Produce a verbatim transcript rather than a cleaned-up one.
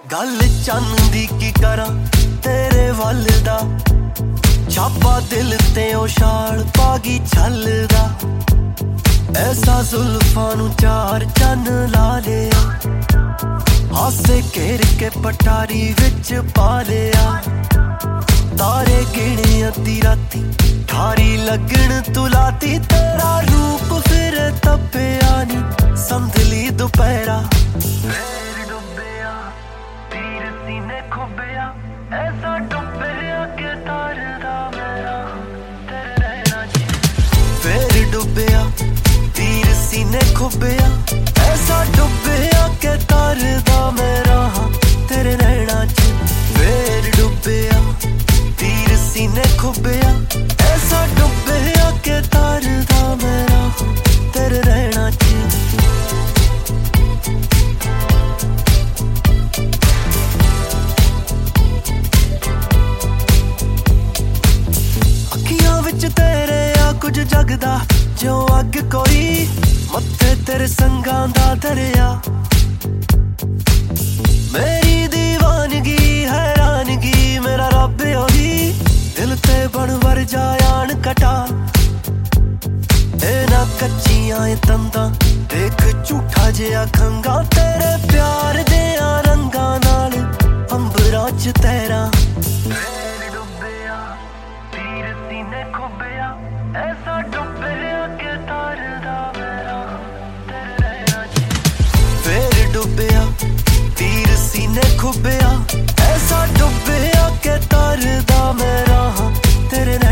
गल चन्न दी की करा तेरे वल दा छापा दिल ते उछाल पागी छलदा ऐसा जुल्फां नू चार चन्न ला लिया हासे घेर के पटारी विच पा लिया तारे गिने अद्धी राती ठारी लगन तुलाती तेरा रूप फिर तपिया नी संदली दोपहरा ऐसा डुबिया के तारदा मेरा तेरे रहना च फिर डुबिया तीर सीने खुबिया ऐसा डुबिया के तारदा मेरा तेरे रहना च फिर डुबिया तीर सीने खुबिया ऐसा डुबिया के तारदा मेरा तेरे रहना च तेरे आ कुछ जगदा जो अग कोई मत्थे तेरे संगां दा दरिया मेरी दीवानगी हैरानगी मेरा रब ओही दिल ते बन वर जायान कटा ए ना कच्चियां ए तंदा देख झूठा जिहा खंगा तेरे प्यार दे रंगां नाल अंबरां च तैरा ऐसा डुबिया के तारदा मेरा तेरे रहना च फिर डुबिया तीर सीने खुबिया ऐसा डुबिया के तारदा मेरा तेरे